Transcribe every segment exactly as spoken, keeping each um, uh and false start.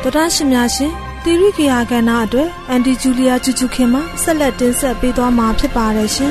တော်တာရှင်များရှင်သီရိကေယာကဏ္ဍအတွက်အန်တီဂျူလီယာကျူချူခင်မှဆက်လက်တင်ဆက်ပေးသွားမှာဖြစ်ပါတယ်ရှင်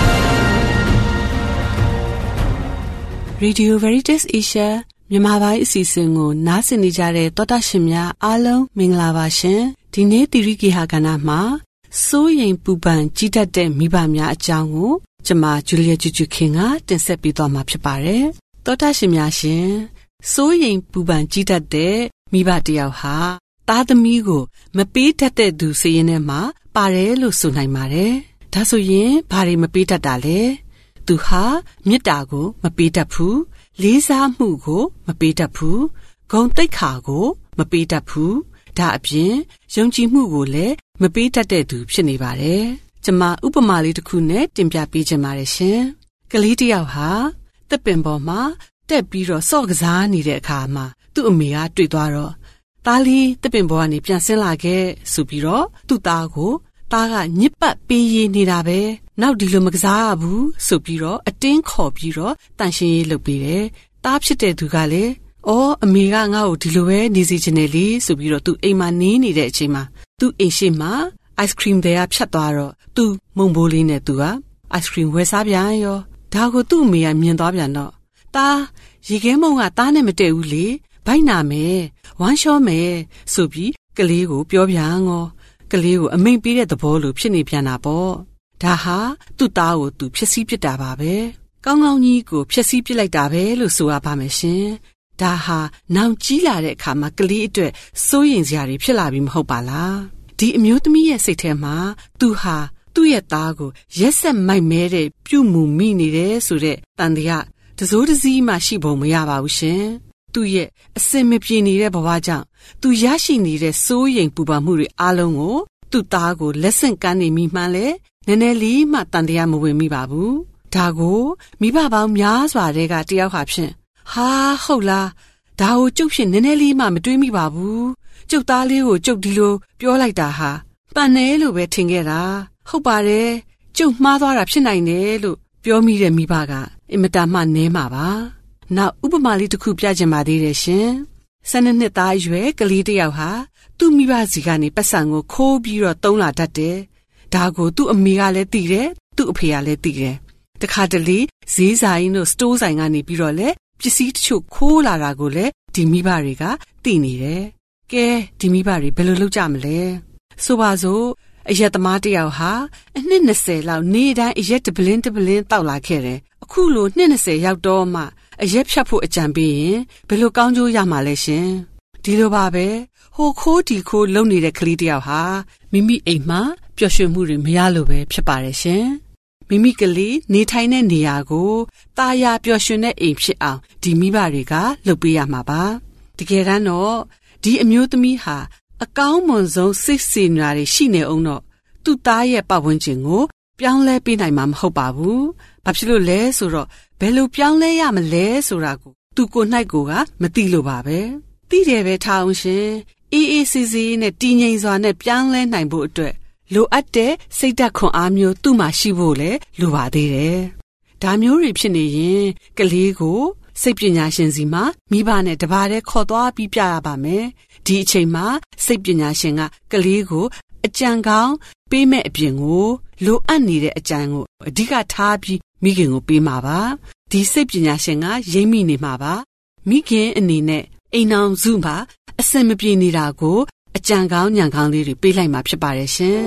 Radio Veritas Asia မြန်မာပိုင်းအစီအစဉ်ကိုနားဆင်နေကြတဲ့တော်တာရှင်များအားလုံးမင်္ဂလာပါရှင်ဒီနေ့သီရိကေယာကဏ္ဍမှာစိုးရိမ်ပူပန်ကြီးတတ်တဲ့မိဘများအကြောင်းကိုကျွန်မဂျူလီယာကျူချူခင်ကတင်ဆက်ပေးသွားမှာဖြစ်ပါတယ်တော်တာရှင်များရှင်စိုးရိမ်ပူပန်ကြီးတတ်တဲ့မိဘတယောက်ဟာသားသမီးကိုမပေးတတ်တဲ့သူစရင်ထဲမှာပါတယ်လို့ဆိုနိုင်ပါတယ်။ဒါဆိုရင်ဘာတွေမပေးတတ်တာလဲ။သူဟာမေတ္တာကိုမပေးတတ်ဘူး။လေးစားမှုကိုမပေးတတ်ဘူး။ဂုဏ်သိက္ခာကိုမပေးတတ်ဘူး။ဒါအပြင်ယုံကြည်မှုကိုလည်းမပေးတတ်တဲ့သူဖြစ်နေပါတယ်။ကျွန်မဥပမာလေးတစ်ခုနဲ့တင်ပြပေးချင်ပါတယ်ရှင်။ကလေးတစ်ယောက်ဟာတပ်ပင်ပေါ်မှာတက်ပြီးတော့စော့ကစားနေတဲ့အခါမှာသူ့အမေကတွေ့သွားတော့သားလေးတပ်ပင်ပေါ်ကနေပြန်ဆင်းလာခဲ့ဆိုပြီးတော့သူ့သားကိုသားကညစ်ပတ်ပေးရနေတာပဲနောက်ဒီလိုမကစားရဘူးဆိုပြီးတော့အတင်းခေါ်ပြီးတော့တန်ရှင်းရေးလုပ်ပေးတယ်သားဖြစ်တဲ့သူကလည်းအော်အမေကငါ့ကိုဒီလိုပဲနေစီချင်တယ်လေဆိုပြီးတော့သူအိမ်မှာနေနေတဲ့အချိန်မှာသူ့အိမ်ရှိမှာအိုက်စခရီမ်တွေကဖြတ်သွားတော့သူ့မုံဘိုးလေးနဲ့သူကအိုက်စခရီမ်ဝယ်စားပြန်ရောဒါကိုသူ့အမေကမြင်သွားပြန်တော့သားရေခဲမုံကသားနဲ့မတည့်ဘူးလေဘိုက်နာမယ်ဝမ်းလျှောမယ်ဆိုပြီးကလေးကိုပြောပြန်ငေါကလေးကိုအမိန်ပေးတဲ့သဘောလိုဖြစ်နေပြန်တာပေါ့ဒါဟာသူ့သားကိုသူဖျက်ဆီးပစ်တာပါပဲကောင်းကောင်းကြီးကိုဖျက်ဆီးပစ်လိုက်တာပဲလို့ဆိုရပါမယ်ရှင်ဒါဟာနောင်ကြီးလာတဲ့အခါမှာကလေးအတွက်စိုးရိမ်စရာတွေဖြစ်လာပြီမဟုတ်ပါလားဒီအမျိုးသမီးရဲ့စိတ်ထဲမှာသူဟာသူ့ရဲ့သားကိုရက်ဆက်မိုက်မဲတဲ့ပြုမှုမိနေတယ်ဆိုတဲ့တန်တရားတစိုးတစည်းမှရှိပုံမရပါဘူးရှင်သူ့ရဲ့အစင်မပြေနေတဲ့ဘဝကြောင့်သူရရှိနေတဲ့စိုးရိမ်ပူပန်မှုတွေအားလုံးကိုသူ့သားကိုလက်ဆင့်ကမ်းနေမိမှန်းလဲနည်းနည်းလေးမှတန်တရားမဝင်မိပါဘူးဒါကိုမိဘပေါင်းများစွာတဲ့ကတယောက်ဟာဖြင့်ဟာဟုတ်လားဒါကိုကျုပ်ဖြင့်နည်းနည်းလေးမှမတွေးမိပါဘူးကျုပ်သားလေးကိုကျုပ်ဒီလိုပြောလိုက်တာဟာပန်တယ်လို့ပဲထင်ခဲ့တာဟုတ်ပါတယ်ကျုပ်မှားသွားတာဖြစ်နိုင်တယ်လို့ပြောမိတဲ့မိဘကအင်မတန်မှနည်းမှာပါနောက်ဥပမာလေးတစ်ခုပြချင်ပါသေးတယ်ရှင်။ဆယ်နှစ်သားအရွယ်ကလေးတစ်ယောက်ဟာသူ့မိဘစီကနေပတ်စံကိုခိုးပြီးတော့တုံးလာတတ်တယ်။ဒါကိုသူ့အမေကလည်းသိတယ်။သူ့အဖေကလည်းသိတယ်။တခါတလေဈေးဆိုင်တို့စတိုးဆိုင်ကနေပြီးတော့လည်းပစ္စည်းတချို့ခိုးလာတာကိုလည်းဒီမိဘတွေကသိနေတယ်။ကဲဒီမိဘတွေဘယ်လိုလုပ်ကြမလဲ။ဆိုပါစို့အရက်သမားတစ်ယောက်ဟာအနှစ်၂၀လောက်နေ့တိုင်းအရက်တပလင်းတပလင်းတောက်လာခဲ့တယ်။အခုလိုနှစ်၂၀ရောက်တော့မှအရက်ဖြတ်ဖို့အကြံပေးရင်ဘယ်လိုကောင်းကျိုးရမှာလဲရှင်ဒီလိုပါပဲဟိုခိုးဒီခိုးလုံနေတဲ့ကလေးတယောက်ဟာမိမိအိမ်မှာပျော်ရွှင်မှုတွေမရလို့ပဲဖြစ်ပါတယ်ရှင်မိမိကလေးနေထိုင်တဲ့နေရာကိုตาရပျော်ရွှင်တဲ့အိမ်ဖြစ်အောင်ဒီမိဘတွေကလုပ်ပေးရမှာပါတကယ်တမ်းတော့ဒီအမျိုးသမီးဟာအကောင်းမွန်ဆုံးစိတ်စေနာတွေရှိနေအောင်တော့သူ့သားရဲ့ပတ်ဝန်းကျင်ကိုပြောင်းလဲပေးနိုင်မှာမဟုတ်ပါဘူးဘာဖြစ်လို့လဲဆိုတော့ဘယ်လိုပြောင်းလဲရမလဲဆိုတာကိုသူကိုယ်၌ကိုကမသိလို့ပါပဲသိတယ်ပဲထားအောင်ရှင်အေးအေးဆေးဆေးနဲ့တည်ငြိမ်စွာနဲ့ပြောင်းလဲနိုင်ဖို့အတွက်လိုအပ်တဲ့စိတ်ဓာတ်ခွန်အားမျိုးသူ့မှာရှိဖို့လည်းလိုပါသေးတယ်ဒါမျိုးတွေဖြစ်နေရင်ကလေးကိုစိတ်ပညာရှင်စီမှာမိဘနဲ့တပါးတည်းခေါ်သွားပြီးပြရပါမယ်ဒီအချိန်မှာစိတ်ပညာရှင်ကကလေးကိုအကြံကောင်းပေးမဲ့အပြင်ကိုလိုအပ်နေတဲ့အကြံကိုအဓိကထားပြီးမိခင်ကိုပေးမှာပါဒီစိတ်ပညာရှင်ကရိပ်မိနေမှာပါမိခင်အနေနဲ့အိမ်အောင်စုမှာအစင်မပြေနေတာကိုအကြံကောင်းညံကောင်းလေးတွေပေးလိုက်မှာဖြစ်ပါတယ်ရှင်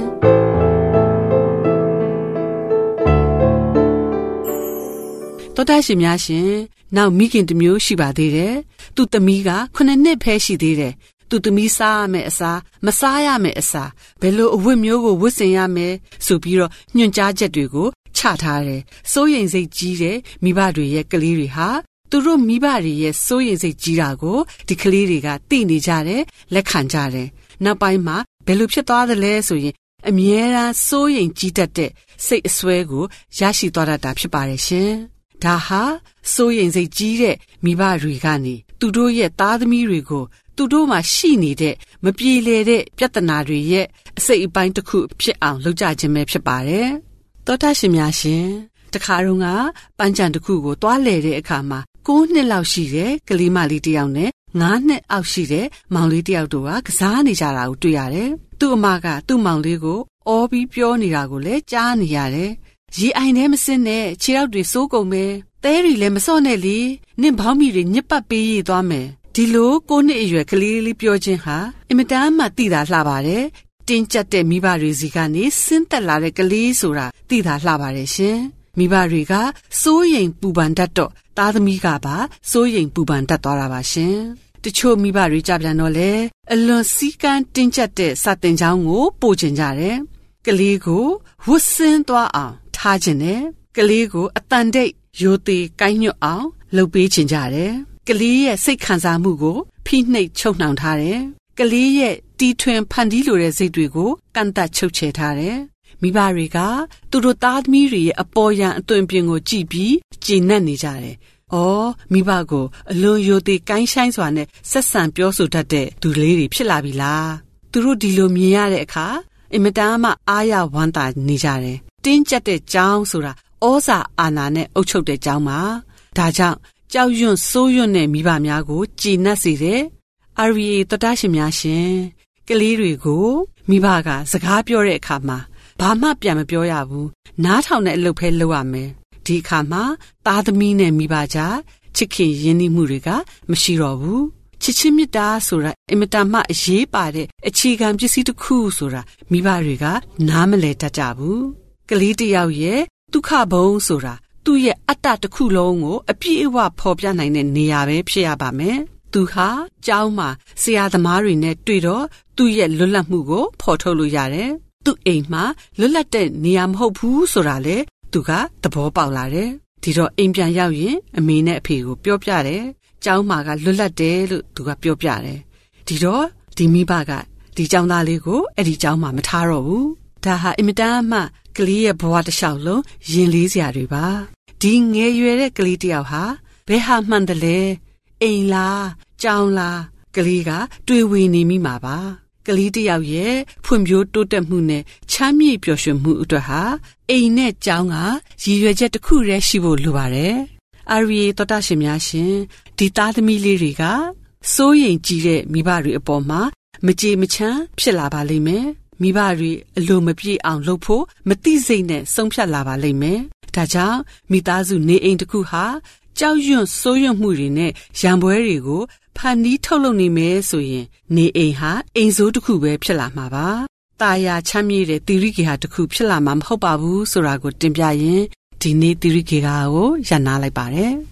တော်တာရှင်များရှင်နောက်မိခင်တစ်မျိုးရှိပါသေးတယ်သူ့သမီးကခုနှစ်နှစ်ပဲရှိသေးတယ်သူသမီးစားရမယ်အစားမစားရမယ်အစားဘယ်လိုအဝတ်မျိုးကိုဝတ်ဆင်ရမယ်ဆိုပြီးတော့ညွှန်ကြားချက်တွေကိုချထားတယ်စိုးရိမ်စိတ်ကြီးတဲ့မိဘတွေရဲ့ကလေးတွေဟာသူတို့မိဘတွေရဲ့စိုးရိမ်စိတ်ကြီးတာကိုဒီကလေးတွေကသိနေကြတယ်လက်ခံကြတယ်နောက်ပိုင်းမှာဘယ်လိုဖြစ်သွားသလဲဆိုရင်အမြဲတမ်းစိုးရိမ်ကြီးတတ်တဲ့စိတ်အစွဲကိုရရှိသွားတတ်တာဖြစ်ပါတယ်ရှင်ဒါဟာစိုးရိမ်စိတ်ကြီးတဲ့မိဘတွေကနေသူတို့ရဲ့သားသမီးတွေကိုသူတို့မှာရှိနေတဲ့မပြေလည်တဲ့ပြဿနာတွေရဲ့အစိတ်အပိုင်းတစ်ခုဖြစ်အောင်လုပ်ကြခြင်းပဲဖြစ်ပါတယ်။သောတာရှင်များရှင်တခါတော့ကပန်းချံတစ်ခုကိုတွားလဲတဲ့အခါမှာ၉နှစ်လောက်ရှိတဲ့ကလေးမလေးတစ်ယောက်နဲ့ငါးနှစ်အောက်ရှိတဲ့မောင်လေးတယောက်တို့ကကစားနေကြတာကိုတွေ့ရတယ်။သူ့အမကသူ့မောင်လေးကိုအော်ပြီးပြောနေတာကိုလည်းကြားနေရတယ်။ရေအိုင်ထဲမစင်းနဲ့ခြေထောက်တွေစိုးကုန်မယ်။သဲတွေလည်းမစော့နဲ့လေ။နင့်ဘောင်းမီတွေညစ်ပတ်ပေးရသွားမယ်။ဒီလိုကိုနှစ်အရွယ်ကလေးလေးပြောခြင်းဟာအင်မတန်မှသိတာလှပါတယ်။တင်းကျပ်တဲ့မိဘတွေစီကနေဆင်းသက်လာတဲ့ကလေးဆိုတာသိတာလှပါတယ်ရှင်။မိဘတွေကစိုးရိမ်ပူပန်တတ်တော့သားသမီးကပါစိုးရိမ်ပူပန်တတ်သွားတာပါရှင်။တချို့မိဘတွေကြပြန်တော့လေအလွန်စီးကန်းတင်းကျပ်တဲ့စာသင်ကျောင်းကိုပို့ချင်ကြတယ်။ကလေးကိုဝတ်ဆင်းသွားအောင်ထားခြင်းနဲ့ကလေးကိုအတန်တိတ်ရိုသေကိုင်းညွတ်အောင်လုပ်ပေးချင်ကြတယ်။ကလေးရဲ့စိတ်ခံစားမှုကိုဖိနှိပ်ချုပ်နှောင်ထားတယ်။ကလေးရဲ့တီထွင်ဖန်တီးလိုတဲ့စိတ်တွေကိုကန့်သတ်ချုပ်ချယ်ထားတယ်။မိဘတွေကသူတို့သားသမီးတွေရဲ့အပေါ်ယံအသွင်ပြင်ကိုကြည့်ပြီးကျေနပ်နေကြတယ်။အော်မိဘကိုအလွန်ယိုသေးကိုင်းဆိုင်စွာနဲ့ဆက်ဆံပြောဆိုတတ်တဲ့သူလေးတွေဖြစ်လာပြီလား။သူတို့ဒီလိုမြင်ရတဲ့အခါအင်မတန်မှအားရဝမ်းသာနေကြတယ်။တင်းကျပ်တဲ့ကြောင်းဆိုတာဩဇာအာဏာနဲ့အုပ်ချုပ်တဲ့ကြောင်းပါ။ဒါကြောင့်ကြောက်ရွံ့စိုးရွံ့တဲ့မိဘများကိုကျေနပ်စေတဲ့အာရီအေတော်တာရှင်များရှင်ကလေးတွေကိုမိဘကစကားပြောတဲ့အခါမှာဘာမှပြန်မပြောရဘူးနားထောင်တဲ့အလုပ်ပဲလုပ်ရမယ်ဒီအခါမှာသားသမီးနဲ့မိဘကြားချစ်ခင်ရင်းနှီးမှုတွေကမရှိတော့ဘူးချစ်ချင်းမြတ်တာဆိုတာအင်မတန်မှအရေးပါတဲ့အခြေခံပစ္စည်းတစ်ခုဆိုတာမိဘတွေကနားမလည်တတ်ကြဘူးကလေးတစ်ယောက်ရဲ့ဒုက္ခဘုံဆိုတာသူ့ရဲ့အတ္တတစ်ခုလုံးကိုအပြည့်အဝဖော်ပြနိုင်တဲ့နေရာပဲဖြစ်ရပါမယ်သူဟာကျောင်းမှာဆရာသမားတွေနဲ့တွေ့တော့သူ့ရဲ့လွတ်လပ်မှုကိုဖော်ထုတ်လို့ရတယ်သူ့အိမ်မှာလွတ်လပ်တဲ့နေရာမဟုတ်ဘူးဆိုတာလေသူကသဘောပေါက်လာတယ်ဒီတော့အိမ်ပြန်ရောက်ရင်အမေနဲ့အဖေကိုပြောပြတယ်ကျောင်းမှာကလွတ်လပ်တယ်လို့သူကပြောပြတယ်ဒီတော့ဒီမိဘကဒီကျောင်းသားလေးကိုအဲ့ဒီကျောင်းမှာမထားတော့ဘူးဒါဟာအင်မတန်မှကလေးရဲ့ဘဝတစ်လျှောက်လုံးရင်လေးစရာတွေပါဒီငယ်ရွယ်တဲ့ကလေးတစ်ယောက်ဟာဘယ်ဟာမှန်တယ်လဲအိမ်လားကျောင်းလားကလေးကတွေးဝေနေမိမှာပါကလေးတစ်ယောက်ရဲ့ဖွံ့ဖြိုးတိုးတက်မှုနဲ့ချမ်းမြေ့ပျော်ရွှင်မှုအတွက်ဟာအိမ်နဲ့ကျောင်းကရည်ရွယ်ချက်တစ်ခုတည်းရှိဖို့လိုပါတယ်အာရီတော်တာရှင်များရှင်ဒီသားသမီးလေးတွေကစိုးရိမ်ကြည့်တဲ့မိဘတွေအပေါ်မှာမကြေမချမ်းဖြစ်လာပါလိမ့်မယ်မိဘတွေအလိုမပြေအောင်လုပ်ဖို့မသိစိတ်နဲ့ဆုံးဖြတ်လာပါလိမ့်မယ်ဒါကြောင့်မိသားစုနေအိမ်တစ်ခုဟာကြောက်ရွံ့စိုးရွံ့မှုတွေနဲ့ရံပွဲတွေကိုဖန်တီးထုတ်လုပ်နေမယ်ဆိုရင်နေအိမ်ဟာအိမ်ဆိုးတစ်ခုပဲဖြစ်လာမှာပါတာယာချမ်းမြေ့တဲ့သီရိကေဟာတစ်ခုဖြစ်လာမှာမဟုတ်ပါဘူးဆိုတာကိုတင်ပြရင်ဒီနေ့သီရိကေဟာကိုရန်နာလိုက်ပါတယ်